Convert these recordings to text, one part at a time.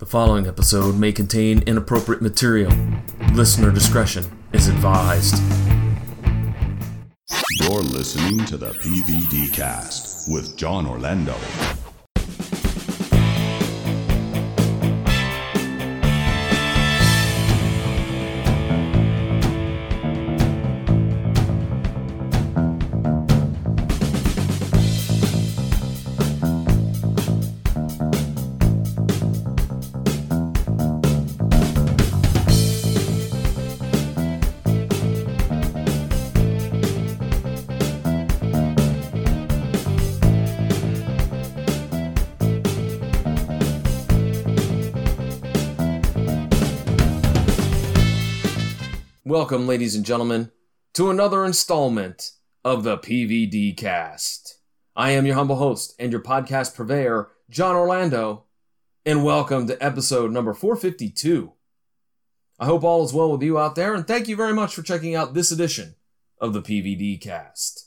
The following episode may contain inappropriate material. Listener discretion is advised. You're listening to the PVD Cast with John Orlando. Welcome, ladies and gentlemen, to another installment of the PVD Cast. I am your humble host and your podcast purveyor, John Orlando, and welcome to episode number 452. I hope all is well with you out there, and thank you very much for checking out this edition of the PVD Cast.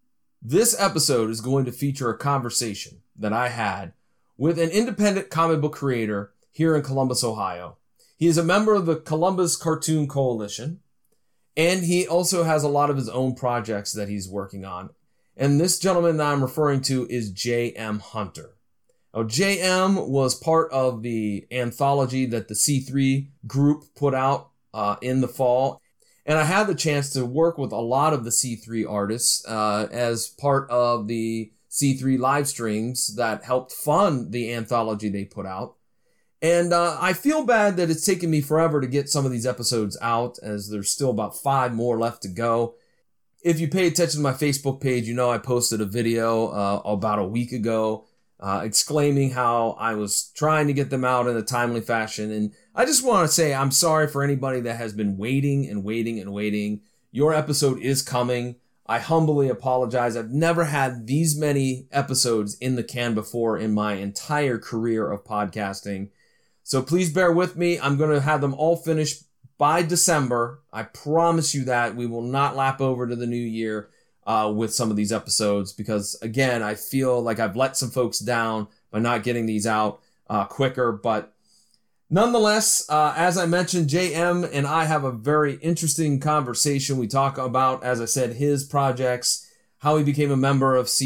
This episode is going to feature a conversation that I had with an independent comic book creator here in Columbus, Ohio. He is a member of the Columbus Cartoon Coalition, and he also has a lot of his own projects that he's working on. And this gentleman that I'm referring to is J.M. Hunter. Now, J.M. was part of the anthology that the C3 group put out in the fall. And I had the chance to work with a lot of the C3 artists as part of the C3 live streams that helped fund the anthology they put out. And I feel bad that it's taken me forever to get some of these episodes out, as there's still about 5 more left to go. If you pay attention to my Facebook page, you know I posted a video about a week ago exclaiming how I was trying to get them out in a timely fashion. And I just want to say I'm sorry for anybody that has been waiting and waiting and waiting. Your episode is coming. I humbly apologize. I've never had these many episodes in the can before in my entire career of podcasting. So please bear with me. I'm going to have them all finished by December. I promise you that. We will not lap over to the new year with some of these episodes because, again, I feel like I've let some folks down by not getting these out quicker. But nonetheless, as I mentioned, JM and I have a very interesting conversation. We talk about, as I said, his projects, how he became a member of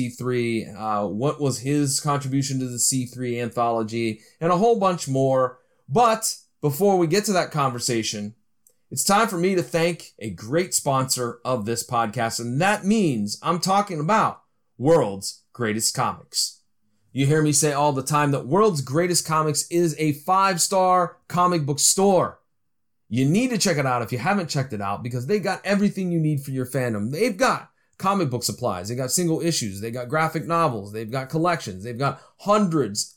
C3, what was his contribution to the C3 anthology, and a whole bunch more. But before we get to that conversation, it's time for me to thank a great sponsor of this podcast, and that means I'm talking about World's Greatest Comics. You hear me say all the time that World's Greatest Comics is a 5-star comic book store. You need to check it out if you haven't checked it out because they got everything you need for your fandom. They've got comic book supplies. They got single issues. They got graphic novels. They've got collections. They've got hundreds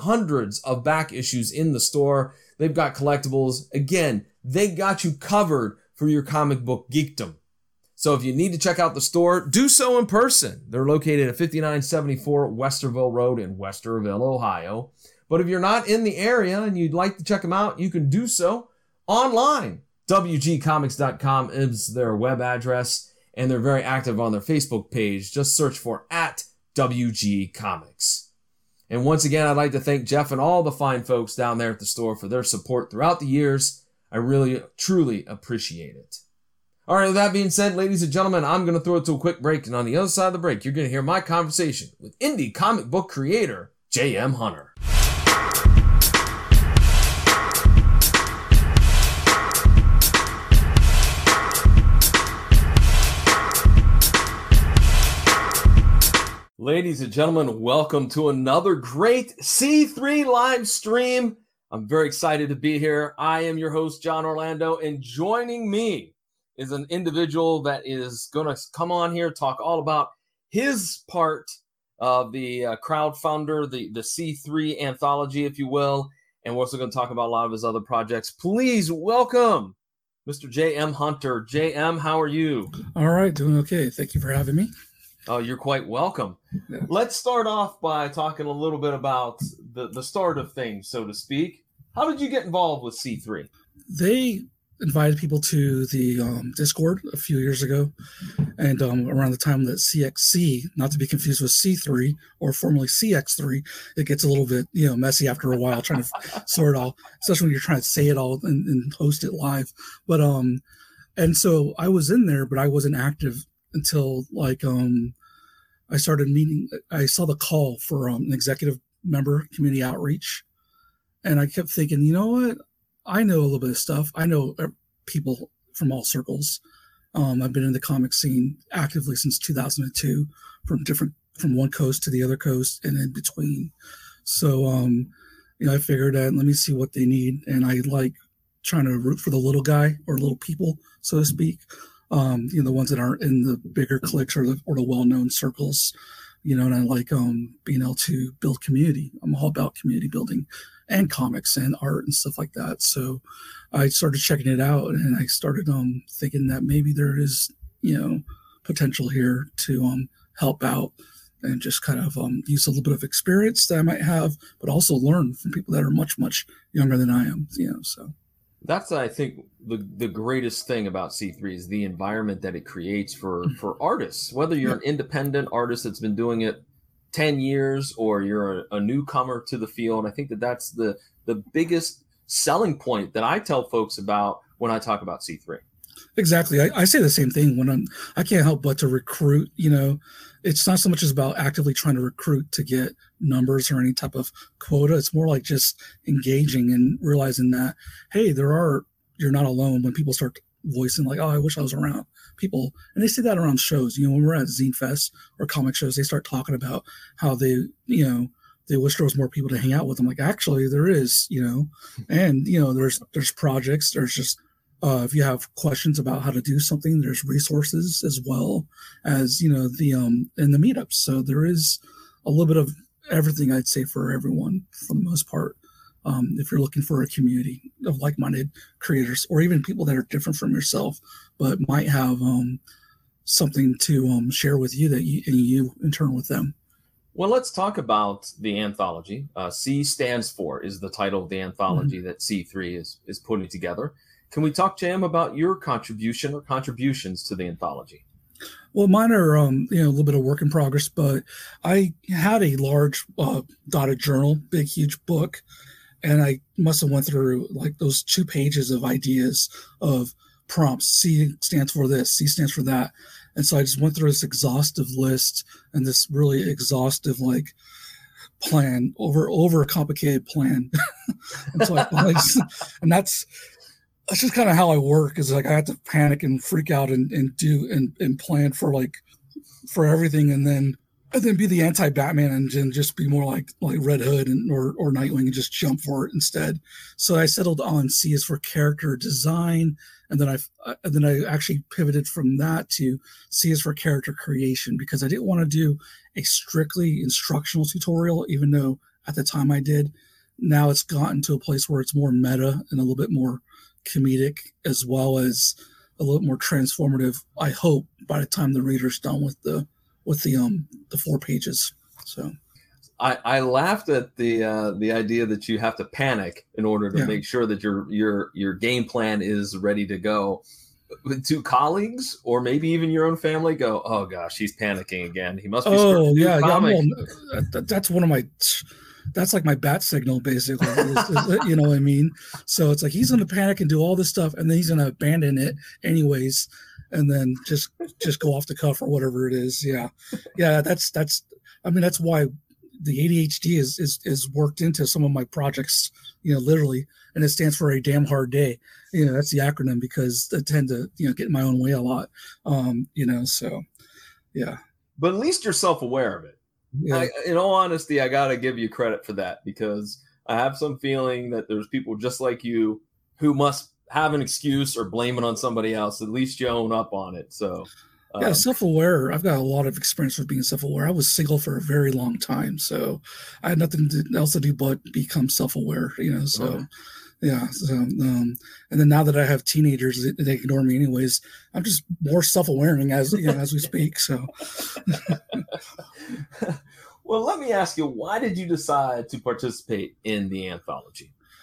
of back issues in the store. They've got collectibles. Again, they got you covered for your comic book geekdom. So if you need to check out the store, do so in person. They're located at 5974 Westerville Road in Westerville, Ohio. But if you're not in the area and you'd like to check them out, you can do so online. WGComics.com is their web address. And they're very active on their Facebook page. Just search for @WG Comics. And once again, I'd like to thank Jeff and all the fine folks down there at the store for their support throughout the years. I really, truly appreciate it. All right, with that being said, ladies and gentlemen, I'm going to throw it to a quick break. And on the other side of the break, you're going to hear my conversation with indie comic book creator J.M. Hunter. Ladies and gentlemen, welcome to another great C3 live stream. I'm very excited to be here. I am your host, John Orlando, and joining me is an individual that is going to come on here, talk all about his part of the crowdfunder, the C3 anthology, if you will, and we're also going to talk about a lot of his other projects. Please welcome Mr. J.M. Hunter. J.M., how are you? All right, doing okay. Thank you for having me. Oh, you're quite welcome. Yeah. Let's start off by talking a little bit about the start of things, so to speak. How did you get involved with C3? They invited people to the Discord a few years ago, and around the time that CXC, not to be confused with C3 or formerly CX3, it gets a little bit messy after a while trying to sort it all, especially when you're trying to say it all and host it live. But and so I was in there, but I wasn't active until I started meeting. I saw the call for an executive member community outreach, and I kept thinking, you know what? I know a little bit of stuff. I know people from all circles. I've been in the comic scene actively since 2002, from one coast to the other coast and in between. So, I figured that let me see what they need, and I like trying to root for the little guy or little people, so to speak. The ones that aren't in the bigger cliques or the well-known circles. And I like being able to build community. I'm all about community building and comics and art and stuff like that. So I started checking it out, and I started thinking that maybe there is, potential here to help out and just kind of use a little bit of experience that I might have, but also learn from people that are much, much younger than I am, so. That's, I think, the greatest thing about C3 is the environment that it creates for artists, whether you're an independent artist that's been doing it 10 years or you're a newcomer to the field. I think that's the biggest selling point that I tell folks about when I talk about C3. Exactly. I say the same thing when I can't help but to recruit. It's not so much as about actively trying to recruit to get numbers or any type of quota. It's more like just engaging and realizing that, hey, you're not alone when people start voicing like, oh, I wish I was around people. And they say that around shows. When we're at Zine Fest or comic shows, they start talking about how they wish there was more people to hang out with them. Like, actually, there is, and, there's projects, there's just, if you have questions about how to do something, there's resources as well as, in the meetups. So there is a little bit of everything, I'd say, for everyone for the most part. If you're looking for a community of like-minded creators, or even people that are different from yourself, but might have something to share with you that you in turn with them. Well, let's talk about the anthology. C stands for is the title of the anthology that C3 is putting together. Can we talk, Jam, about your contribution or contributions to the anthology? Well, mine are, a little bit of work in progress, but I had a large dotted journal, big, huge book, and I must have went through like those 2 pages of ideas of prompts. C stands for this, C stands for that. And so I just went through this exhaustive list and this really exhaustive, like, plan, over a complicated plan. And so I finally and that's just kind of how I work, is like I have to panic and freak out and do and plan for everything, and then be the anti-Batman and just be more like Red Hood or Nightwing and just jump for it instead. So I settled on C is for character design, and then I actually pivoted from that to C is for character creation, because I didn't want to do a strictly instructional tutorial, even though at the time I did. Now it's gotten to a place where it's more meta and a little bit more comedic, as well as a little more transformative, I hope, by the time the reader's done with the 4 pages. So I laughed at the idea that you have to panic in order to make sure that your game plan is ready to go. Do colleagues or maybe even your own family go, oh gosh, he's panicking again, he must be well, that's one of my, that's like my bat signal, basically. You know what I mean? So it's like he's going to panic and do all this stuff, and then he's going to abandon it anyways, and then just go off the cuff or whatever it is. Yeah. That's why the ADHD is worked into some of my projects, literally, and it stands for a damn hard day. That's the acronym, because I tend to, get in my own way a lot. So yeah. But at least you're self-aware of it. Yeah. In all honesty, I got to give you credit for that, because I have some feeling that there's people just like you who must have an excuse or blame it on somebody else. At least you own up on it. So self-aware. I've got a lot of experience with being self-aware. I was single for a very long time, so I had nothing else to do but become self-aware, so okay. Yeah. So, and then now that I have teenagers, they ignore me anyways. I'm just more self-aware as we speak. So, well, let me ask you, why did you decide to participate in the anthology?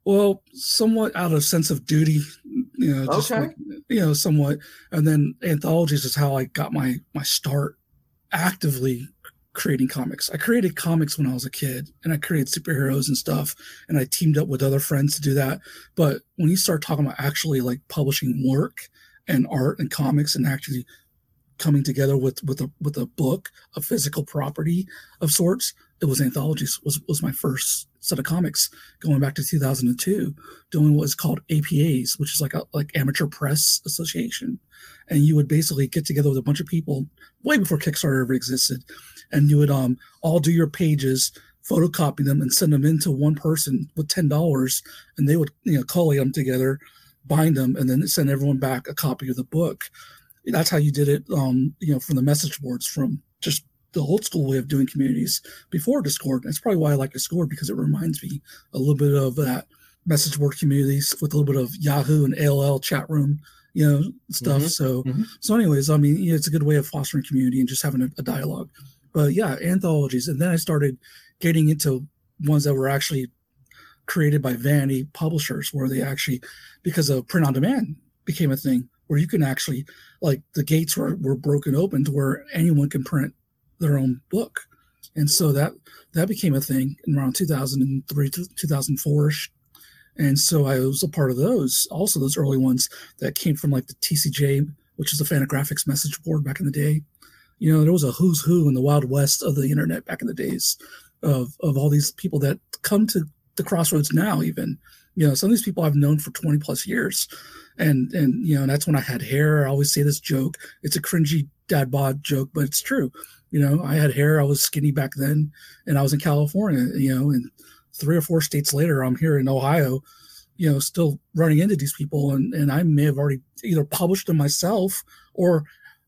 Well, somewhat out of sense of duty, just Okay. like, somewhat. And then anthologies is how I got my start actively creating comics. I created comics when I was a kid, and I created superheroes and stuff, and I teamed up with other friends to do that. But when you start talking about actually like publishing work and art and comics and actually coming together with a book, a physical property of sorts, it was anthologies was my first set of comics going back to 2002, doing what is called APAs, which is like Amateur Press Association. And you would basically get together with a bunch of people way before Kickstarter ever existed, and you would all do your pages, photocopy them, and send them into one person with $10, and they would collate them together, bind them, and then send everyone back a copy of the book. That's how you did it, from the message boards, from just the old school way of doing communities before Discord. That's probably why I like Discord, because it reminds me a little bit of that message board communities with a little bit of Yahoo and AOL chat room, stuff. Mm-hmm. So anyways, I mean, it's a good way of fostering community and just having a dialogue. But yeah, anthologies. And then I started getting into ones that were actually created by vanity publishers, where they actually, because of print on demand became a thing, where you can actually, like, the gates were broken open to where anyone can print their own book. And so that became a thing in around 2003 to 2004-ish. And so I was a part of those, also those early ones that came from like the TCJ, which is the Fantagraphics message board back in the day. There was a who's who in the Wild West of the internet back in the days of all these people that come to the crossroads now. Even, some of these people I've known for 20 plus years. And that's when I had hair. I always say this joke. It's a cringy dad bod joke, but it's true. I had hair. I was skinny back then, and I was in California, and 3 or 4 states later, I'm here in Ohio, still running into these people. And I may have already either published them myself or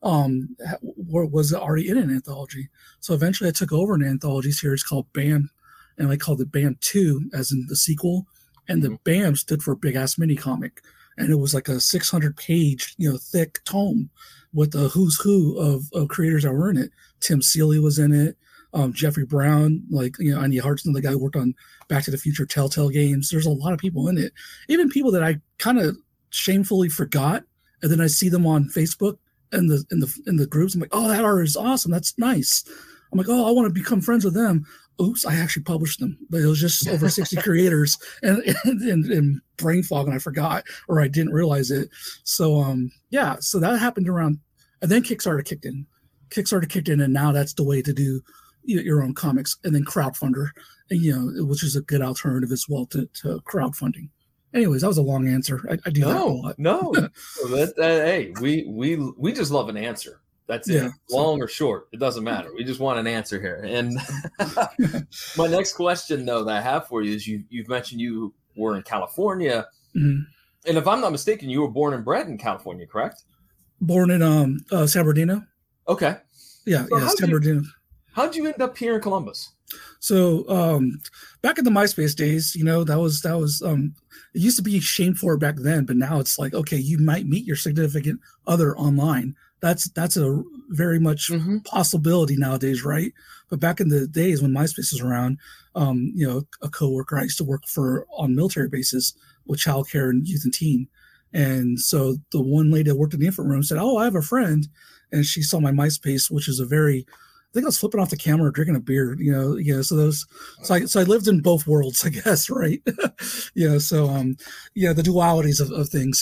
was already in an anthology. So eventually I took over an anthology series called BAM, and I called it BAM 2, as in the sequel. And the BAM stood for Big Ass Mini Comic. And it was like a 600-page, thick tome with the who's who of creators that were in it. Tim Seeley was in it. Jeffrey Brown, Andy Hartson, the guy who worked on Back to the Future Telltale games. There's a lot of people in it. Even people that I kind of shamefully forgot. And then I see them on Facebook in the groups. I'm like, oh, that art is awesome. That's nice. I'm like, oh, I want to become friends with them. Oops, I actually published them, but it was just over 60 creators and brain fog, and I forgot, or I didn't realize it. So, so that happened around, and then Kickstarter kicked in, and now that's the way to do your own comics. And then Crowdfunder, which is a good alternative as well to crowdfunding. Anyways, that was a long answer. I do that a lot. No. Hey, we just love an answer. That's it. Yeah, long or short, it doesn't matter. We just want an answer here. And my next question, though, that I have for you is you've mentioned you were in California. Mm-hmm. And if I'm not mistaken, you were born and bred in California, correct? Born in San Bernardino. Okay. Yeah, so San Bernardino. How'd you end up here in Columbus? So back in the MySpace days, that was it used to be shame for it back then, but now it's like, okay, you might meet your significant other online. That's a very much possibility nowadays, right? But back in the days when MySpace was around, a coworker I used to work for on military bases with childcare and youth and teen. And so the one lady that worked in the infant room said, oh, I have a friend. And she saw my MySpace, which is I think I was flipping off the camera, drinking a beer, so I lived in both worlds, I guess. Right. The dualities of things.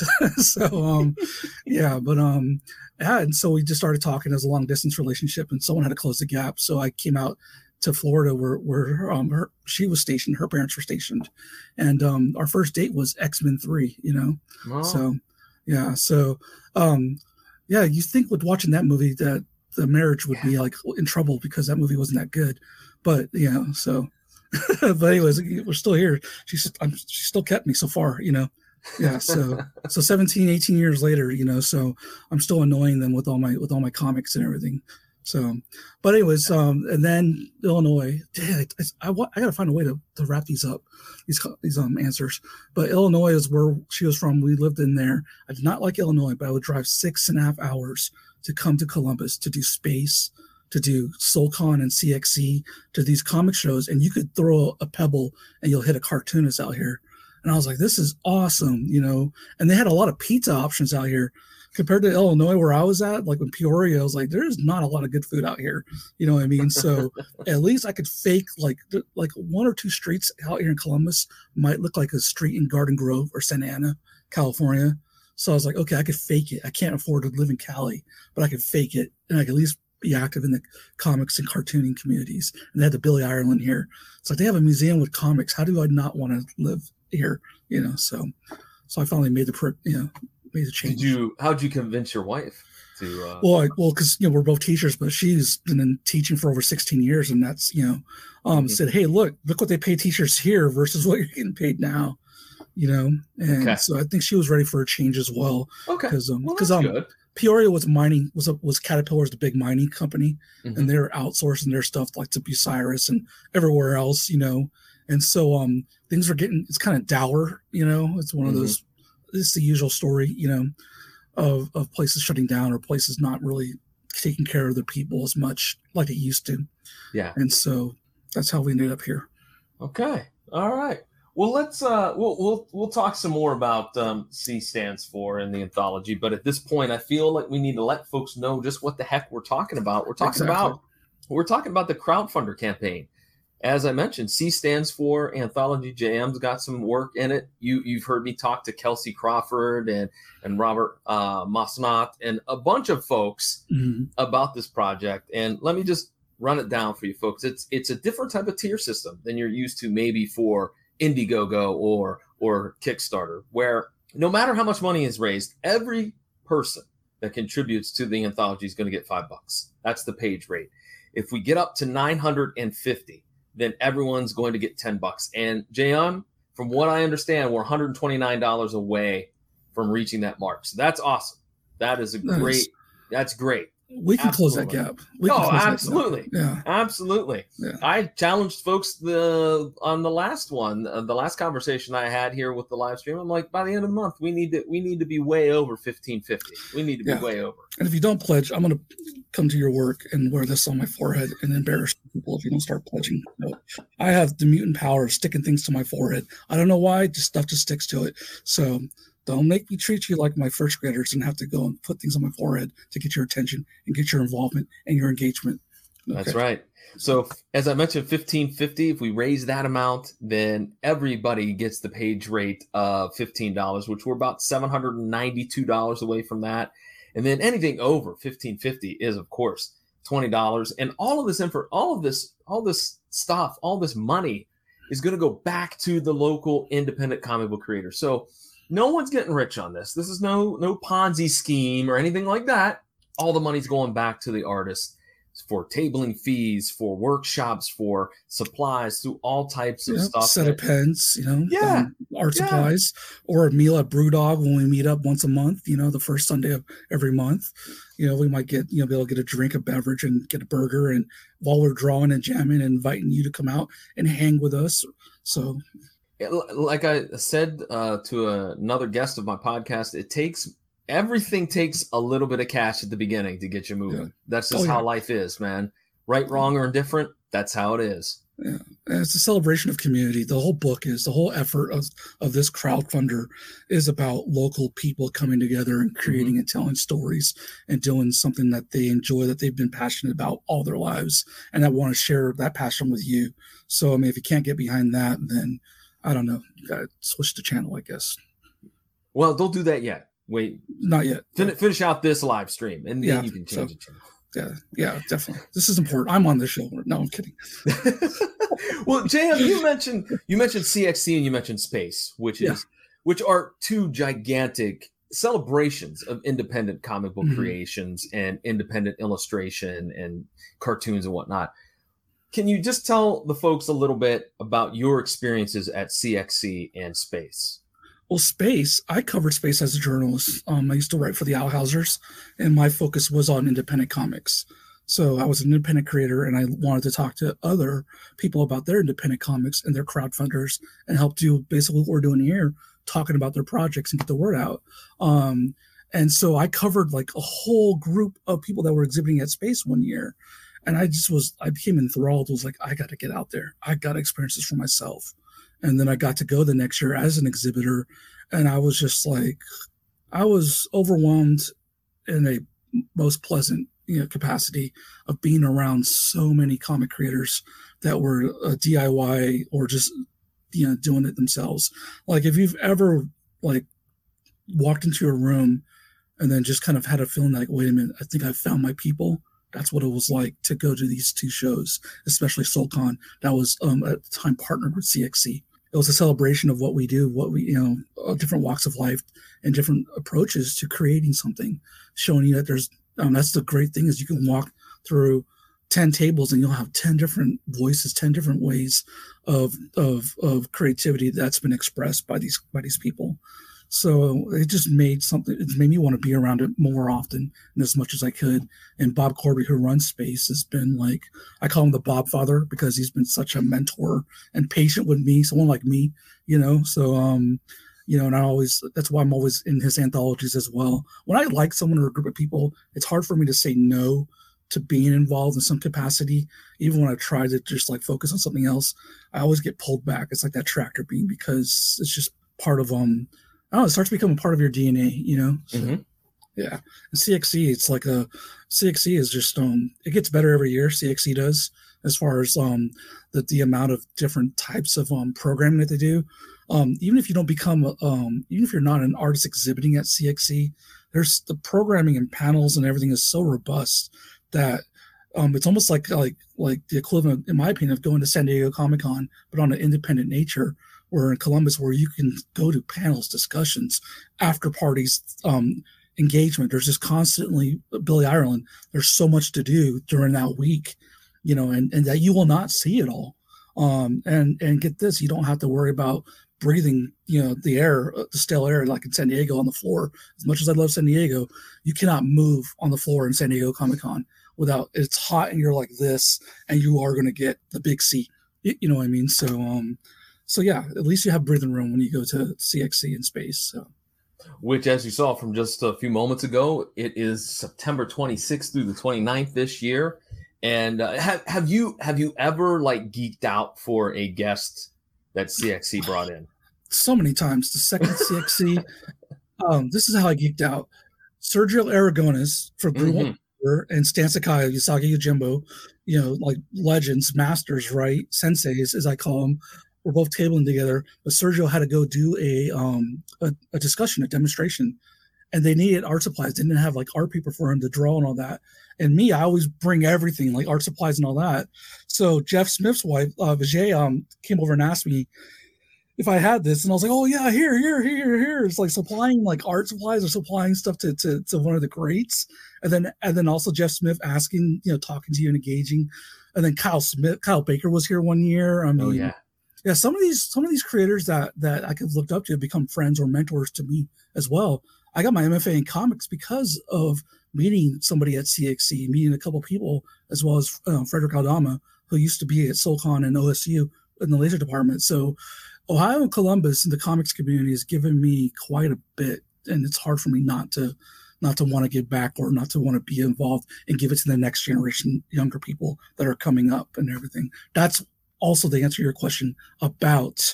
And so we just started talking as a long distance relationship, and someone had to close the gap. So I came out to Florida where she was stationed, her parents were stationed. And our first date was X-Men 3, Wow. So, yeah. So, you think with watching that movie that the marriage would be like in trouble because that movie wasn't that good, but but anyways, we're still here. She still kept me so far, so 17, 18 years later, so I'm still annoying them with all my comics and everything. So, but anyways, and then Illinois, I gotta find a way to wrap these up, these answers. But Illinois is where she was from. We lived in there. I did not like Illinois, but I would drive 6.5 hours to come to Columbus to do Space, to do SoulCon and CXC, to these comic shows, and you could throw a pebble and you'll hit a cartoonist out here. And I was like, this is awesome, you know. And they had a lot of pizza options out here compared to Illinois where I was at. Like in Peoria, I was like, there's not a lot of good food out here, you know what I mean? So at least I could fake like one or two streets out here in Columbus might look like a street in Garden Grove or Santa Ana, California. So I was like, okay, I could fake it. I can't afford to live in Cali, but I could fake it, and I could at least be active in the comics and cartooning communities. And they had the Billy Ireland here. It's like they have a museum with comics. How do I not want to live here? You know, so I finally made the change. How'd you convince your wife to? Well, because you know we're both teachers, but she's been in teaching for over 16 years, and that's said, hey, look what they pay teachers here versus what you're getting paid now. You know, and so I think she was ready for a change as well. Okay, because good. Peoria was mining was Caterpillar's the big mining company, and they're outsourcing their stuff like to Bucyrus and everywhere else, you know. And so things are it's kind of dour, you know. It's one of those. It's the usual story, you know, of places shutting down or places not really taking care of their people as much like it used to. Yeah. And so that's how we ended up here. Okay. All right. Well, let's we'll talk some more about C stands for in the anthology, but at this point, I feel like we need to let folks know just what the heck we're talking about. We're talking about the crowdfunder campaign. As I mentioned, C stands for Anthology JM's got some work in it. You've heard me talk to Kelsey Crawford and Robert Masnat and a bunch of folks about this project. And let me just run it down for you folks. It's a different type of tier system than you're used to maybe for Indiegogo or Kickstarter, where no matter how much money is raised, every person that contributes to the anthology is going to get $5. That's the page rate. If we get up to 950, then everyone's going to get $10. And Jayon, from what I understand, we're $129 away from reaching that mark. So that's awesome. That's great. We can close that gap. Absolutely. Yeah. Absolutely. Yeah. I challenged folks on the last one, the last conversation I had here with the live stream. I'm like, by the end of the month, we need to be way over 1550. We need to be way over. And if you don't pledge, I'm going to come to your work and wear this on my forehead and embarrass people if you don't start pledging. I have the mutant power of sticking things to my forehead. I don't know why, just stuff just sticks to it. So don't make me treat you like my first graders and have to go and put things on my forehead to get your attention and get your involvement and your engagement. Okay. That's right. So as I mentioned, 1550, if we raise that amount, then everybody gets the page rate of $15, which we're about $792 away from that. And then anything over 1550 is, of course, $20. And all of this stuff, all this money is going to go back to the local independent comic book creator. So no one's getting rich on this. This is no Ponzi scheme or anything like that. All the money's going back to the artist for tabling fees, for workshops, for supplies, through all types of stuff. Set of pens, art supplies, or a meal at Brewdog when we meet up once a month, the first Sunday of every month. We might get, be able to get a drink, a beverage, and get a burger. And while we're drawing and jamming and inviting you to come out and hang with us. So, like I said to another guest of my podcast, everything takes a little bit of cash at the beginning to get you moving. Yeah. That's just how life is, man. Right, wrong, or indifferent, that's how it is. Yeah, and it's a celebration of community. The whole effort of this crowdfunder is about local people coming together and creating and telling stories and doing something that they enjoy, that they've been passionate about all their lives, and that want to share that passion with you. So, I mean, if you can't get behind that, then I don't know. You got to switch the channel, I guess. Well, don't do that yet. Wait. Not yet. Finish out this live stream, and then you can change the channel. Yeah, definitely. This is important. I'm on the show. No, I'm kidding. Well, JM, you mentioned CXC and you mentioned Space, which are two gigantic celebrations of independent comic book creations and independent illustration and cartoons and whatnot. Can you just tell the folks a little bit about your experiences at CXC and Space? Well, Space, I covered Space as a journalist. I used to write for the Alhausers, and my focus was on independent comics. So I was an independent creator, and I wanted to talk to other people about their independent comics and their crowdfunders and help do basically what we're doing here, talking about their projects and get the word out. And so I covered like a whole group of people that were exhibiting at Space one year. And I became enthralled. I was like, I got to get out there. I got to experience this for myself. And then I got to go the next year as an exhibitor. And I was just like, I was overwhelmed in a most pleasant, capacity of being around so many comic creators that were DIY or just, doing it themselves. Like if you've ever like walked into a room and then just kind of had a feeling like, wait a minute, I think I found my people. That's what it was like to go to these two shows, especially SoulCon. That was at the time partnered with CXC. It was a celebration of what we do, different walks of life and different approaches to creating something, showing you that there's, that's the great thing is you can walk through 10 tables and you'll have 10 different voices, 10 different ways of creativity that's been expressed by these people. So it just made me want to be around it more often and as much as I could. And Bob Corby, who runs Space, has been like, I call him the Bob Father because he's been such a mentor and patient with me, someone like me, so, and that's why I'm always in his anthologies as well. When I like someone or a group of people, it's hard for me to say no to being involved in some capacity. Even when I try to just like focus on something else, I always get pulled back. It's like that tractor beam because it's just part of, it starts becoming part of your DNA, So, Mm-hmm. Yeah. And CXC, it's like CXC is just, it gets better every year. CXC does, as far as, the amount of different types of, programming that they do. Even if you don't become, even if you're not an artist exhibiting at CXC, there's the programming and panels and everything is so robust that, it's almost like the equivalent, in my opinion, of going to San Diego Comic-Con, but on an independent nature, or in Columbus, where you can go to panels, discussions, after parties, engagement. There's just constantly Billy Ireland. There's so much to do during that week, and that you will not see it all. And get this, you don't have to worry about breathing, the air, the stale air, like in San Diego on the floor. As much as I love San Diego, you cannot move on the floor in San Diego Comic-Con without, it's hot and you're like this, and you are going to get the big C. You know what I mean? So yeah, at least you have breathing room when you go to CXC in Space. So. Which, as you saw from just a few moments ago, it is September 26th through the 29th this year. And have you ever like geeked out for a guest that CXC brought in? So many times. The second CXC, this is how I geeked out. Sergio Aragones from Blue and Stan Sakai, Usagi Yojimbo, like legends, masters, right? Senseis, as I call them. We're both tabling together, but Sergio had to go do a discussion, a demonstration, and they needed art supplies. They didn't have like art paper for him to draw and all that. And me, I always bring everything, like art supplies and all that. So Jeff Smith's wife, Vijay, came over and asked me if I had this, and I was like, "Oh yeah, here." It's like supplying like art supplies or supplying stuff to one of the greats, and then also Jeff Smith asking, talking to you and engaging, and then Kyle Baker was here one year. I mean, oh yeah. Yeah, some of these creators that I could looked up to have become friends or mentors to me as well. I got my MFA in comics because of meeting somebody at CXC, meeting a couple people, as well as Frederick Aldama, who used to be at SoulCon and OSU in the laser department. So Ohio and Columbus and the comics community has given me quite a bit, and it's hard for me not to want to give back or not to want to be involved and give it to the next generation, younger people that are coming up and everything. That's also to answer your question about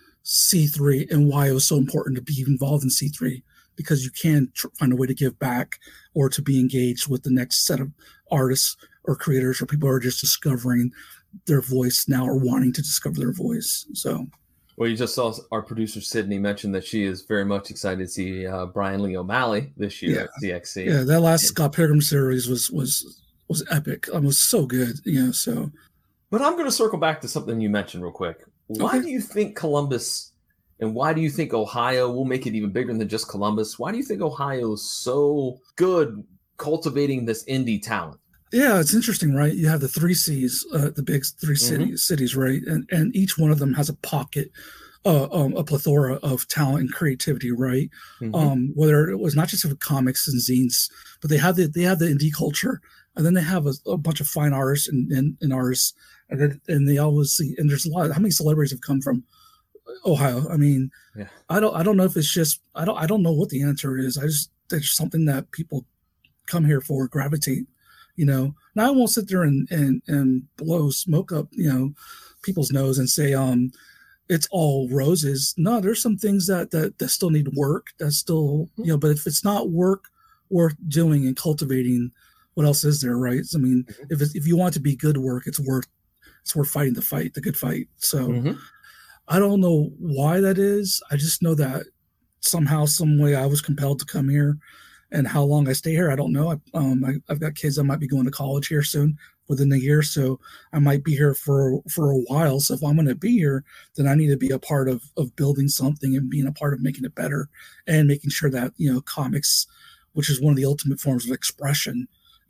C3 and why it was so important to be involved in C3, because you can find a way to give back or to be engaged with the next set of artists or creators or people who are just discovering their voice now or wanting to discover their voice. So, well, you just saw our producer Sydney mention that she is very much excited to see Brian Lee O'Malley this year at CXC. Yeah, that last Scott Pilgrim series was epic. It was so good, So. But I'm going to circle back to something you mentioned real quick. Why do you think Columbus and why do you think Ohio will make it even bigger than just Columbus? Why do you think Ohio is so good cultivating this indie talent? Yeah, it's interesting, right? You have the 3 Cs, the big 3 cities, right? And each one of them has a pocket, a plethora of talent and creativity, right? Whether it was not just for comics and zines, but they have the indie culture, and then they have a bunch of fine artists and artists. And they always see, and there's a lot. How many celebrities have come from Ohio? I mean, I don't know if it's just I don't know what the answer is. There's something that people come here for, gravitate. Now I won't sit there and blow smoke up people's nose and say it's all roses. No, there's some things that still need work. That still, but if it's not work worth doing and cultivating, what else is there, right? I mean, if you want to be good work, it's worth fighting the good fight. So I don't know why that is. I just know that somehow, some way, I was compelled to come here, and how long I stay here, I don't know. I've got kids that might be going to college here soon, within a year, so I might be here for a while. So if I'm going to be here, then I need to be a part of building something and being a part of making it better, and making sure that comics, which is one of the ultimate forms of expression,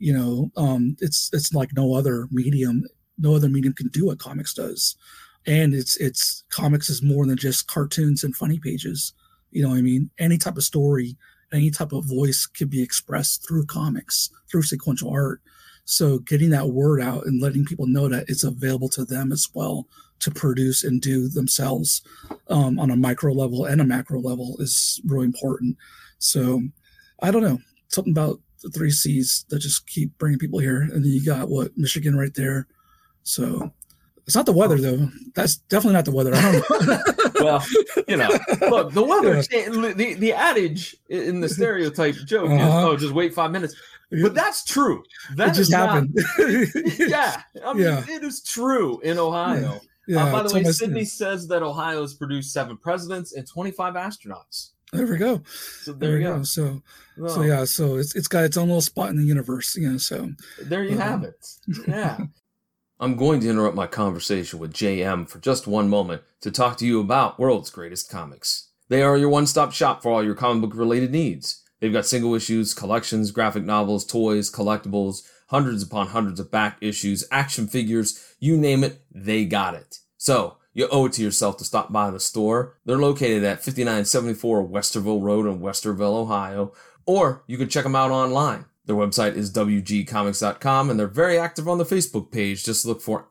it's like no other medium. No other medium can do what comics does, and it's comics is more than just cartoons and funny pages. You know what I mean? Any type of story, any type of voice can be expressed through comics, through sequential art. So getting that word out and letting people know that it's available to them as well to produce and do themselves on a micro level and a macro level is really important. So I don't know, something about the 3 C's that just keep bringing people here. And then you got Michigan right there. So it's not the weather, though. That's definitely not the weather. I don't know. Well, look, the weather, the adage in the stereotype joke is, just wait 5 minutes. But that's true. That just happened. Yeah. I mean, it is true in Ohio. Yeah. By the way, Sydney says that Ohio has produced 7 presidents and 25 astronauts. There we go. So there you go. So it's got its own little spot in the universe, so. There you have it. Yeah. I'm going to interrupt my conversation with JM for just one moment to talk to you about World's Greatest Comics. They are your one-stop shop for all your comic book related needs. They've got single issues, collections, graphic novels, toys, collectibles, hundreds upon hundreds of back issues, action figures, you name it, they got it. So, you owe it to yourself to stop by the store. They're located at 5974 Westerville Road in Westerville, Ohio, or you can check them out online. Their website is wgcomics.com, and they're very active on the Facebook page. Just look for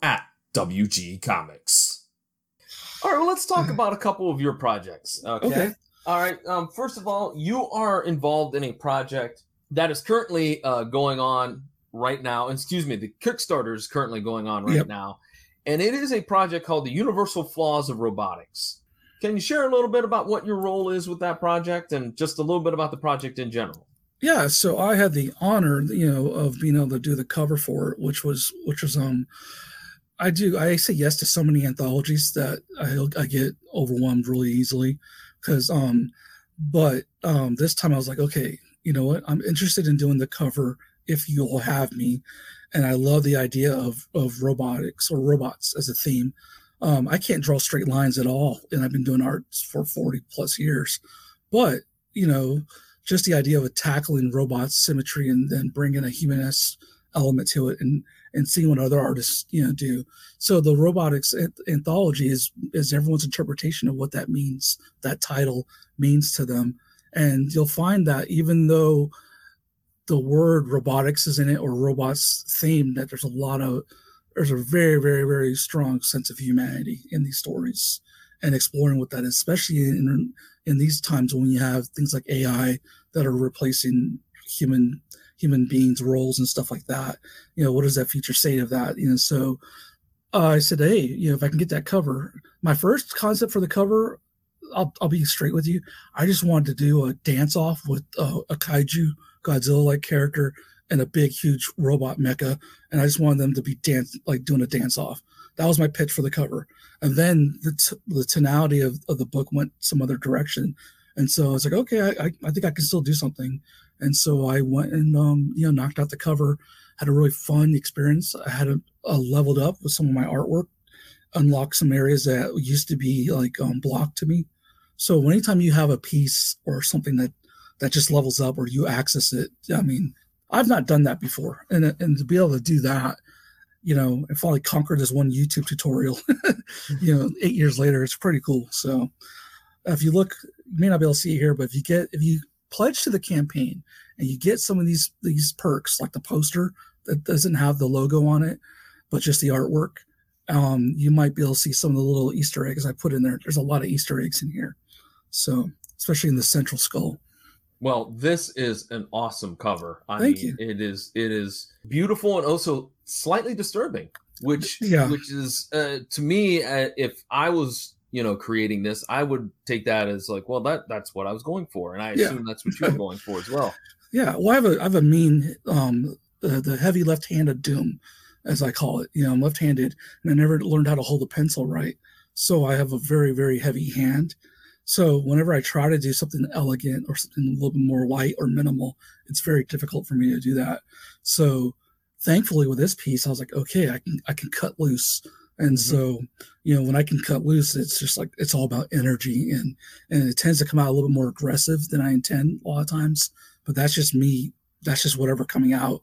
@WGComics. All right, well, let's talk about a couple of your projects. Okay. All right. First of all, you are involved in a project that is currently going on right now. Excuse me, the Kickstarter is currently going on right now. And it is a project called The Universal Flaws of Robotics. Can you share a little bit about what your role is with that project and just a little bit about the project in general? Yeah, so I had the honor, of being able to do the cover for it, which was I say yes to so many anthologies that I get overwhelmed really easily, because but this time I was like, okay, you know what, I'm interested in doing the cover if you'll have me, and I love the idea of robotics or robots as a theme. I can't draw straight lines at all, and I've been doing art for 40 plus years, but just the idea of tackling robot symmetry and then bringing a humanist element to it and seeing what other artists, do. So the robotics anthology is everyone's interpretation of what that means, that title means to them. And you'll find that even though the word robotics is in it or robots theme, that there's a very, very, very strong sense of humanity in these stories and exploring what that is, especially in these times when you have things like AI that are replacing human beings' roles and stuff like that. What does that future say of that? So I said, hey, if I can get that cover, my first concept for the cover, I'll be straight with you. I just wanted to do a dance off with a kaiju Godzilla-like character and a big, huge robot mecha. And I just wanted them to be doing a dance off. That was my pitch for the cover. And then the tonality of the book went some other direction. And so I was like, okay, I think I can still do something. And so I went and, knocked out the cover, had a really fun experience. I had a leveled up with some of my artwork, unlocked some areas that used to be blocked to me. So anytime you have a piece or something that just levels up or you access it, I mean, I've not done that before. And to be able to do that, and finally conquer this one YouTube tutorial, 8 years later, it's pretty cool. So if you look, you may not be able to see it here, but if you pledge to the campaign and you get some of these perks, like the poster that doesn't have the logo on it, but just the artwork, you might be able to see some of the little Easter eggs I put in there. There's a lot of Easter eggs in here. So, especially in the central skull. Well, this is an awesome cover. Thank you. It is beautiful and also slightly disturbing, which is to me, if I was creating this, I would take that as like, well, that's what I was going for, and I assume that's what you were going for as well. Yeah, well, I have a mean the heavy left-handed doom, as I call it. I'm left-handed, and I never learned how to hold a pencil right, so I have a very, very heavy hand. So whenever I try to do something elegant or something a little bit more light or minimal, it's very difficult for me to do that. So thankfully with this piece, I was like, okay, I can cut loose. And so, when I can cut loose, it's just like, it's all about energy, and it tends to come out a little bit more aggressive than I intend a lot of times, but that's just me. That's just whatever coming out,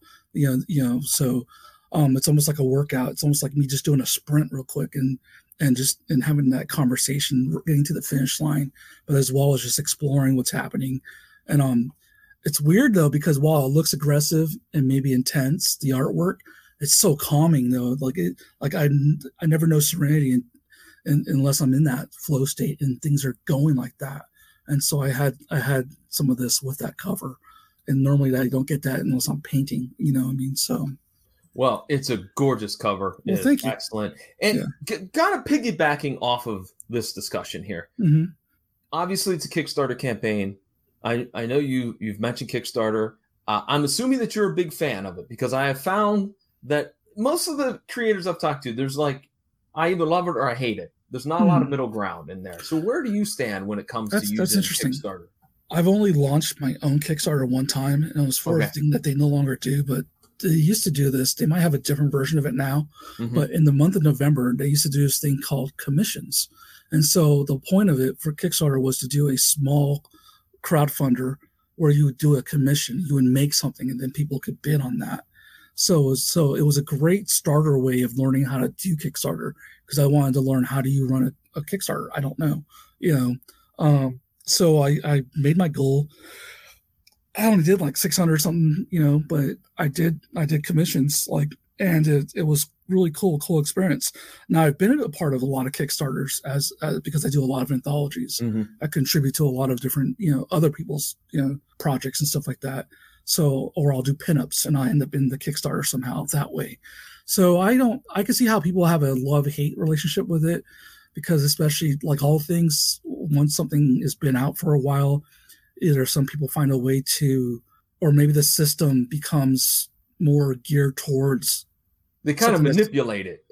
so it's almost like a workout. It's almost like me just doing a sprint real quick and having that conversation, getting to the finish line, but as well as just exploring what's happening. And it's weird though, because while it looks aggressive and maybe intense, the artwork, it's so calming though. I never know serenity unless I'm in that flow state and things are going like that. And so I had some of this with that cover, and normally I don't get that unless I'm painting, so. Well, it's a gorgeous cover. Well, thank you. Excellent. And kind of piggybacking off of this discussion here. Mm-hmm. Obviously, it's a Kickstarter campaign. I know you've mentioned Kickstarter. I'm assuming that you're a big fan of it, because I have found that most of the creators I've talked to, there's like, I either love it or I hate it. There's not a lot of middle ground in there. So where do you stand when it comes to using Kickstarter? I've only launched my own Kickstarter one time, and it was for a thing that they no longer do, but they used to do this. They might have a different version of it now, but in the month of November, they used to do this thing called commissions. And so the point of it for Kickstarter was to do a small crowdfunder where you would do a commission. You would make something, and then people could bid on that. So it was a great starter way of learning how to do Kickstarter, because I wanted to learn, how do you run a Kickstarter? I don't know, so I made my goal. I only did like 600 something, but I did commissions, and it was really cool experience. Now I've been a part of a lot of Kickstarters as because I do a lot of anthologies. I contribute to a lot of different, other people's, projects and stuff like that. So, or I'll do pinups and I end up in the Kickstarter somehow that way. So I can see how people have a love-hate relationship with it, because especially like all things, once something has been out for a while, either some people find a way to, or maybe the system becomes more geared towards. They kind of manipulate it.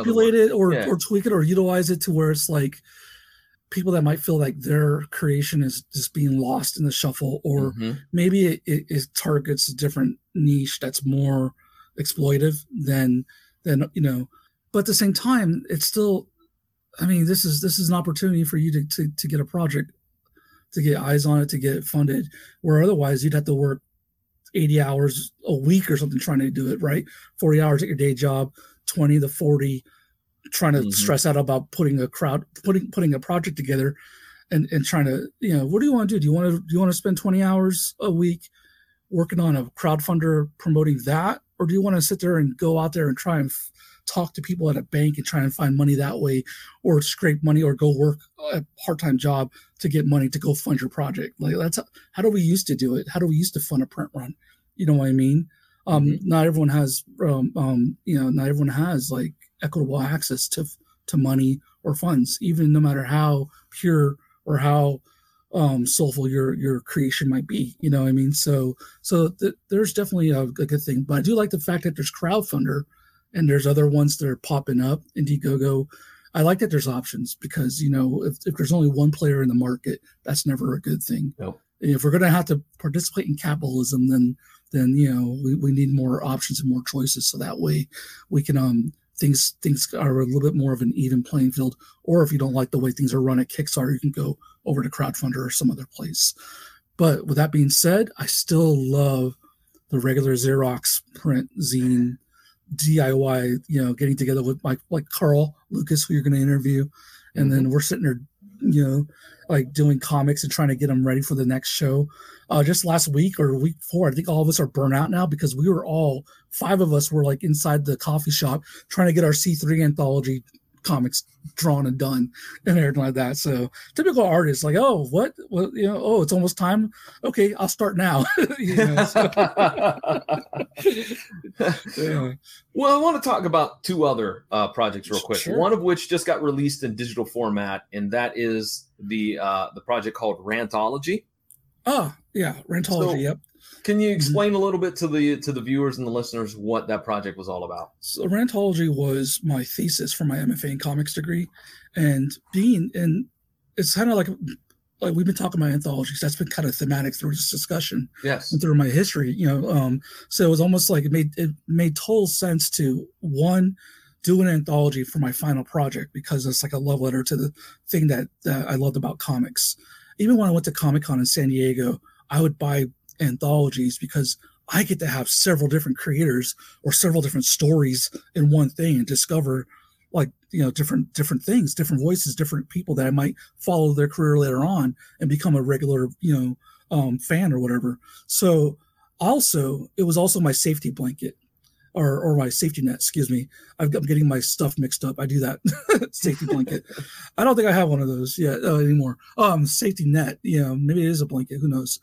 Or tweak it or utilize it to where it's like people that might feel like their creation is just being lost in the shuffle, or maybe it targets a different niche that's more exploitive than, but at the same time, it's still, this is an opportunity for you to get a project, to get eyes on it, to get it funded, where otherwise you'd have to work 80 hours a week or something trying to do it, right? 40 hours at your day job, 20 to 40, trying to stress out about putting a project together and trying to, what do you want to do? Do you want to spend 20 hours a week working on a crowdfunder promoting that? Or do you want to sit there and go out there and try and talk to people at a bank and try and find money that way, or scrape money, or go work a part-time job to get money to go fund your project? Like, that's how do we used to do it? How do we used to fund a print run? You know what I mean? Not everyone has, not everyone has like equitable access to money or funds, even no matter how pure or how soulful your creation might be. You know what I mean? So there's definitely a good thing. But I do like the fact that there's Crowdfunder and there's other ones that are popping up, Indiegogo. I like that there's options, because, if there's only one player in the market, that's never a good thing. Nope. If we're going to have to participate in capitalism, then we need more options and more choices. So that way we can, things are a little bit more of an even playing field. Or if you don't like the way things are run at Kickstarter, you can go over to Crowdfunder or some other place. But with that being said, I still love the regular Xerox print zine DIY, getting together with like Carl Lucas, who you're going to interview. And then we're sitting there, like doing comics and trying to get them ready for the next show. Just last week or week before, I think all of us are burnt out now, because we were 5 of us were like inside the coffee shop trying to get our C3 anthology comics drawn and done and everything like that. So typical artists like, oh, what, oh, it's almost time. Okay, I'll start now. Yeah. Well, I want to talk about two other projects real quick. Sure. One of which just got released in digital format, and that is the project called Rantology. Oh, yeah, Rantology. Yep. Can you explain a little bit to the viewers and the listeners what that project was all about? So Rantology was my thesis for my MFA in comics degree, and it's kind of like we've been talking about anthologies. That's been kind of thematic through this discussion. Yes. And through my history, so it was almost like it made total sense to do an anthology for my final project, because it's like a love letter to the thing that I loved about comics. Even when I went to Comic-Con in San Diego, I would buy anthologies because I get to have several different creators or several different stories in one thing and discover different things, different voices, different people that I might follow their career later on and become a regular, fan or whatever. So it was also my safety blanket or my safety net, excuse me. I'm getting my stuff mixed up. I do that. Safety blanket. I don't think I have one of those yet anymore. Safety net, maybe it is a blanket. Who knows?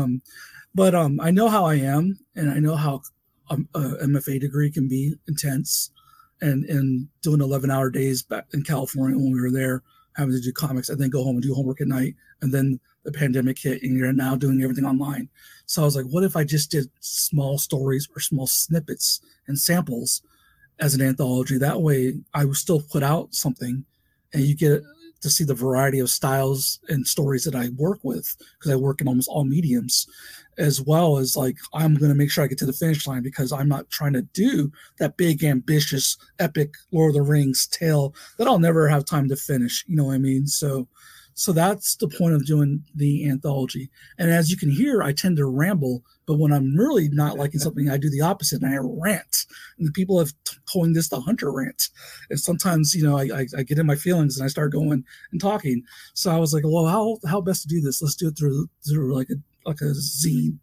But I know how I am, and I know how a MFA degree can be intense, and doing 11-hour days back in California when we were there, having to do comics, and then go home and do homework at night, and then the pandemic hit, and you're now doing everything online. So I was like, what if I just did small stories or small snippets and samples as an anthology? That way I would still put out something, and you get to see the variety of styles and stories that I work with, because I work in almost all mediums, as well as like, I'm going to make sure I get to the finish line, because I'm not trying to do that big, ambitious, epic Lord of the Rings tale that I'll never have time to finish. You know what I mean? So that's the point of doing the anthology. And as you can hear, I tend to ramble, but when I'm really not liking something, I do the opposite and I rant. And people have coined this the Hunter rant. And sometimes, I get in my feelings and I start going and talking. So I was like, well, how best to do this? Let's do it through like a zine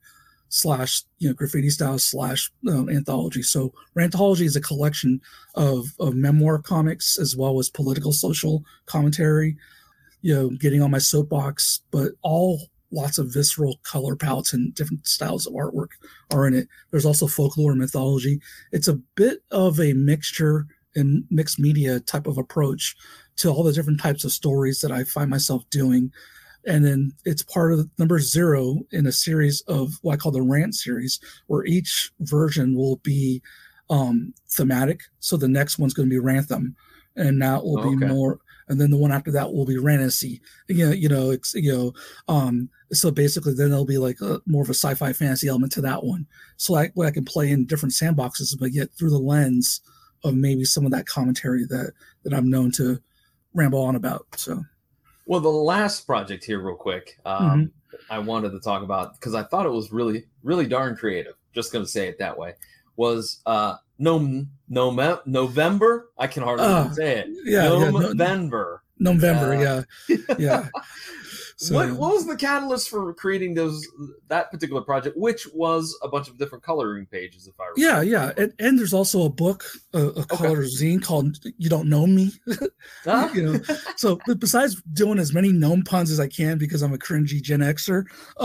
/ graffiti style / anthology. So Rantology is a collection of memoir comics, as well as political, social commentary, getting on my soapbox, but all lots of visceral color palettes and different styles of artwork are in it. There's also folklore and mythology. It's a bit of a mixture and mixed media type of approach to all the different types of stories that I find myself doing. And then it's part of number 0 in a series of what I call the Rant series, where each version will be thematic. So the next one's going to be Rantham, and that will be more. And then the one after that will be Ranasy. So basically, then there'll be like more of a sci-fi fantasy element to that one. So I can play in different sandboxes, but yet through the lens of maybe some of that commentary that I'm known to ramble on about. So, well, the last project here, real quick, I wanted to talk about, because I thought it was really, really darn creative. Just going to say it that way. Was November? I can hardly even say it. November. Yeah. So, what was the catalyst for creating that particular project, which was a bunch of different coloring pages, if I remember? Yeah. And there's also a book, a color zine called "You Don't Know Me." So besides doing as many gnome puns as I can, because I'm a cringy Gen Xer,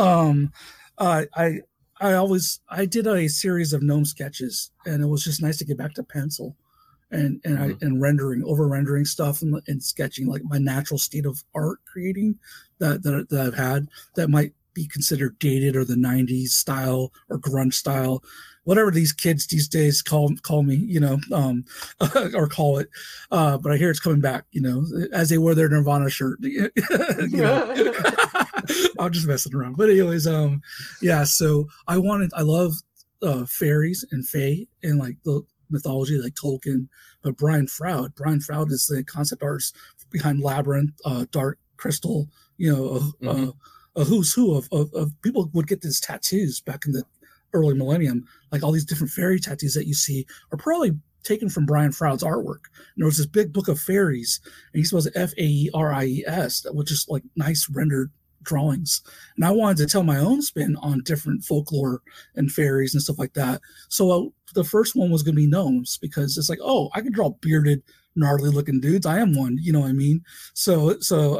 I did a series of gnome sketches, and it was just nice to get back to pencil and over rendering stuff and sketching, like my natural state of art creating that I've had that might be considered dated, or the 90s style or grunge style, whatever these kids these days call me, or call it. But I hear it's coming back, as they wear their Nirvana shirt. I'm just messing around. But anyways, so I love fairies and fae and like the mythology, like Tolkien. But Brian Froud is the concept artist behind Labyrinth, Dark Crystal, a who's who of people would get these tattoos back in the early millennium. Like all these different fairy tattoos that you see are probably taken from Brian Froud's artwork. And there was this big book of fairies, and he was Fairies, that was just like nice rendered drawings. And I wanted to tell my own spin on different folklore and fairies and stuff like that. So the first one was going to be gnomes, because it's like, I could draw bearded gnarly looking dudes. I am one, you know what I mean? So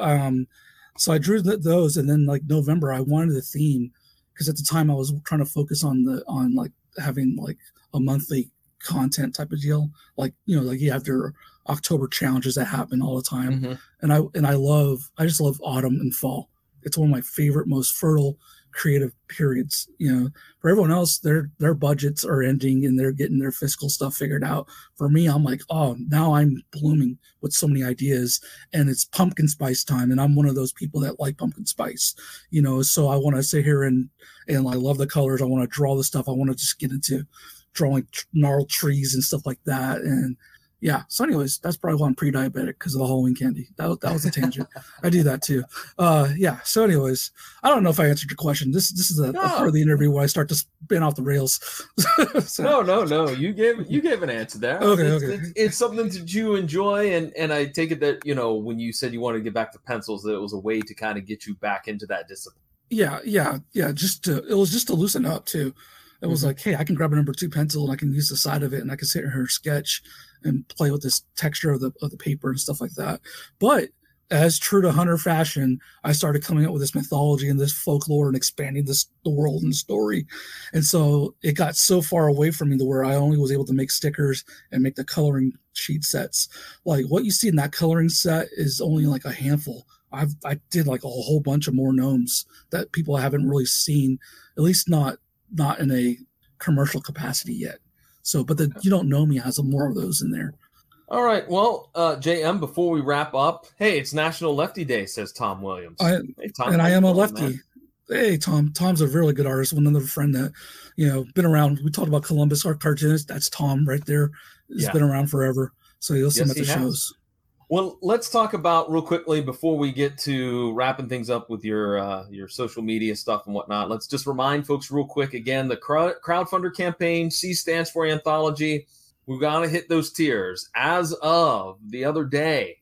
I drew those, and then like November, I wanted a theme because at the time I was trying to focus on like having like a monthly content type of deal, like like you have your October challenges that happen all the time, Mm-hmm. and I just love autumn and fall. It's one of my favorite, most fertile creative periods. For everyone else, their budgets are ending and they're getting their fiscal stuff figured out. For me, I'm like, oh, now I'm blooming with so many ideas, and it's pumpkin spice time, and I'm one of those people that like pumpkin spice. So I want to sit here and I love the colors. I want to draw the stuff. I want to just get into drawing gnarled trees and stuff like that. And yeah. So anyways, that's probably why I'm pre-diabetic, because of the Halloween candy. That was a tangent. I do that too. Yeah. So anyways, I don't know if I answered your question. This is a part of the interview where I start to spin off the rails. So. No. You gave an answer there. Okay. It's something that you enjoy. And I take it that, when you said you wanted to get back to pencils, that it was a way to kind of get you back into that discipline. Yeah. It was just to loosen up too. It was like, hey, I can grab a number 2 pencil and I can use the side of it and I can sit here and sketch and play with this texture of the paper and stuff like that. But as true to Hunter fashion, I started coming up with this mythology and this folklore and expanding the world and story. And so it got so far away from me to where I only was able to make stickers and make the coloring sheet sets. Like what you see in that coloring set is only like a handful. I did like a whole bunch of more gnomes that people haven't really seen, at least not in a commercial capacity yet. So, but you don't know me has more of those in there. All right. Well, JM, before we wrap up, hey, it's National Lefty Day, says Tom Williams. Hey, Tom, and I am a lefty. Man? Hey, Tom. Tom's a really good artist. One other friend that, been around. We talked about Columbus, our cartoonist. That's Tom right there. He's been around forever. So you'll see him at the shows. Well, let's talk about real quickly before we get to wrapping things up with your social media stuff and whatnot. Let's just remind folks real quick again, the crowdfunder campaign, C stands for anthology. We've got to hit those tiers. As of the other day,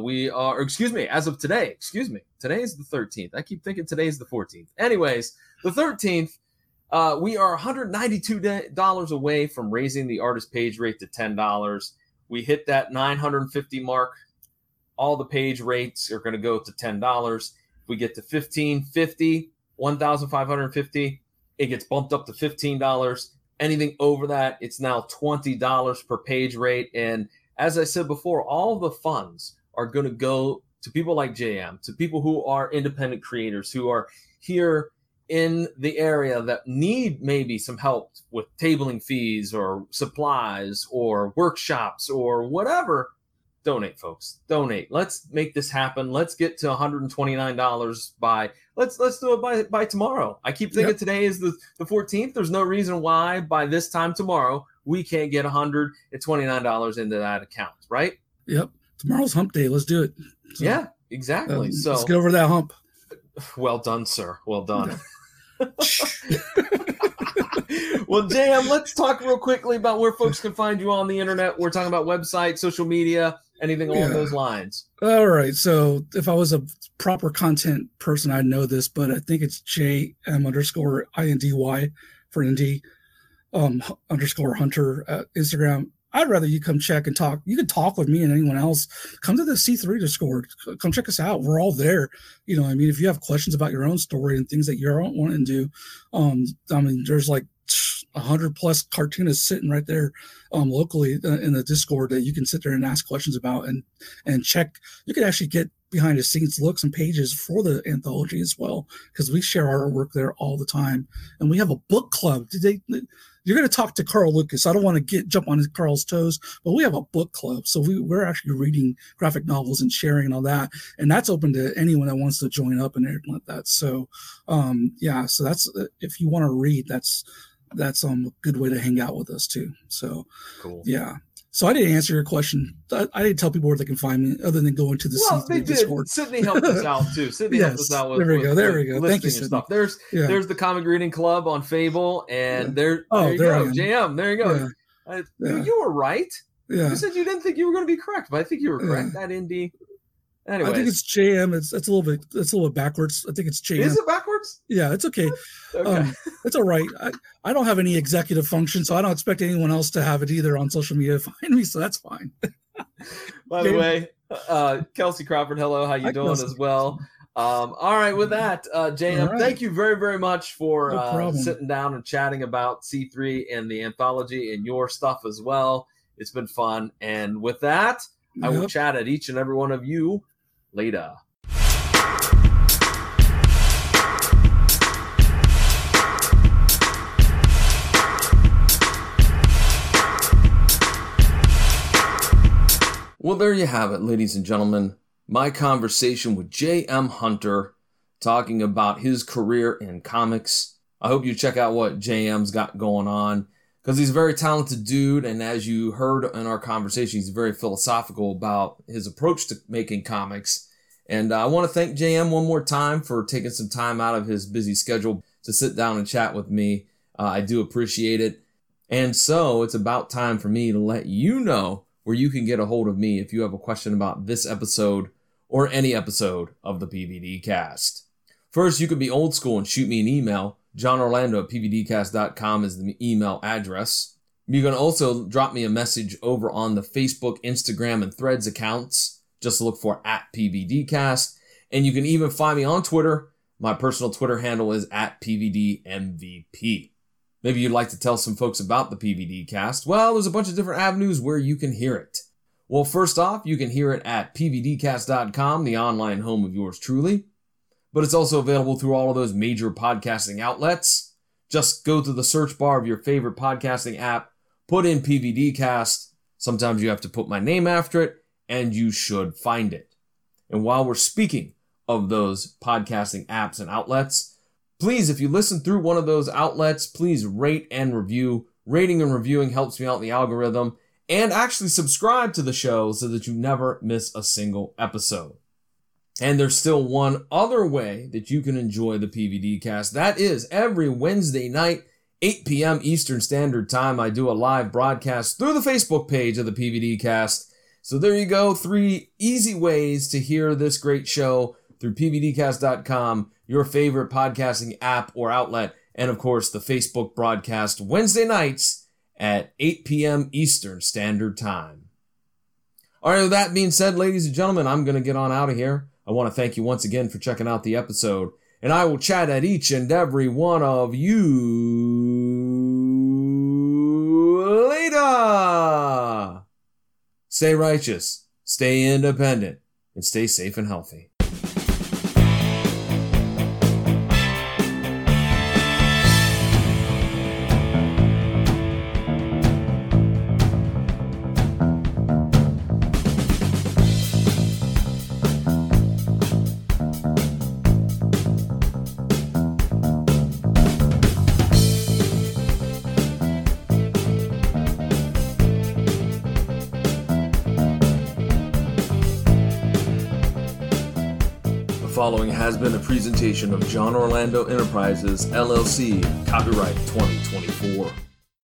as of today, today is the 13th. I keep thinking today is the 14th. Anyways, the 13th, we are $192 away from raising the artist page rate to $10. We hit that 950 mark. All the page rates are going to go to $10. If we get to $1,550, it gets bumped up to $15. Anything over that, it's now $20 per page rate. And as I said before, all the funds are going to go to people like JM, to people who are independent creators, who are here in the area that need maybe some help with tabling fees or supplies or workshops or whatever. Donate, folks. Donate. Let's make this happen. Let's get to $129 by let's do it by tomorrow. I keep thinking today is the 14th. There's no reason why by this time tomorrow we can't get $129 into that account, right? Yep. Tomorrow's hump day. Let's do it. So, yeah, exactly. So let's get over that hump. Well done, sir. Well done. Well, JM, let's talk real quickly about where folks can find you on the internet. We're talking about website, social media, anything along those lines. All right. So if I was a proper content person, I'd know this, but I think it's JM_INDY for Indy _ Hunter at Instagram. I'd rather you come check and talk. You can talk with me and anyone else. Come to the C3 Discord. Come check us out. We're all there. If you have questions about your own story and things that you're wanting to do, there's like 100+ cartoonists sitting right there locally in the Discord that you can sit there and ask questions about and check. You can actually get behind the scenes looks and pages for the anthology as well, because we share our work there all the time. And we have a book club. You're going to talk to Carl Lucas. I don't want to jump on Carl's toes, but we have a book club. So we're actually reading graphic novels and sharing and all that. And that's open to anyone that wants to join up and everything like that. So, so that's, if you want to read, that's a good way to hang out with us too. So, cool. Yeah. So I didn't answer your question. I didn't tell people where they can find me other than going to the C3 Discord. Sydney helped us out too. Sydney helped us out with there we go. Thank you, Sydney. Stuff. There's the Comic Reading Club on Fable, and there you go. JM, there you go. You were right. Yeah. You said you didn't think you were going to be correct, but I think you were correct. That indie. Anyway, I think it's JM. It's a little bit backwards. I think it's JM. Is it backwards? Yeah, it's okay. It's all right. I don't have any executive function, so I don't expect anyone else to have it either on social media to find me. So that's fine. By the way, Kelsey Crawford, hello. How you doing Kelsey. as well? All right, with that, JM, right. Thank you very, very much for No sitting down and chatting about C3 and the anthology and your stuff as well. It's been fun. And with that, I will chat at each and every one of you later. Well, there you have it, ladies and gentlemen. My conversation with J.M. Hunter, talking about his career in comics. I hope you check out what J.M.'s got going on, because he's a very talented dude, and as you heard in our conversation, he's very philosophical about his approach to making comics. And I want to thank J.M. one more time for taking some time out of his busy schedule to sit down and chat with me. I do appreciate it. And so it's about time for me to let you know where you can get a hold of me if you have a question about this episode or any episode of the PVD Cast. First, you can be old school and shoot me an email. JohnOrlando@pvdcast.com is the email address. You can also drop me a message over on the Facebook, Instagram, and Threads accounts. Just look for @PVDcast. And you can even find me on Twitter. My personal Twitter handle is @PVDMVP. Maybe you'd like to tell some folks about the PVD Cast. Well, there's a bunch of different avenues where you can hear it. Well, first off, you can hear it at pvdcast.com, the online home of yours truly. But it's also available through all of those major podcasting outlets. Just go to the search bar of your favorite podcasting app, put in PVD Cast. Sometimes you have to put my name after it, and you should find it. And while we're speaking of those podcasting apps and outlets, please, if you listen through one of those outlets, please rate and review. Rating and reviewing helps me out in the algorithm. And actually subscribe to the show so that you never miss a single episode. And there's still one other way that you can enjoy the PVD Cast. That is every Wednesday night, 8 p.m. Eastern Standard Time. I do a live broadcast through the Facebook page of the PVD Cast. So there you go. 3 easy ways to hear this great show through pvdcast.com, your favorite podcasting app or outlet, and of course the Facebook broadcast Wednesday nights at 8 p.m. Eastern Standard Time. All right, with that being said, ladies and gentlemen, I'm going to get on out of here. I want to thank you once again for checking out the episode, and I will chat at each and every one of you later. Stay righteous, stay independent, and stay safe and healthy. The following has been a presentation of John Orlando Enterprises, LLC, copyright 2024.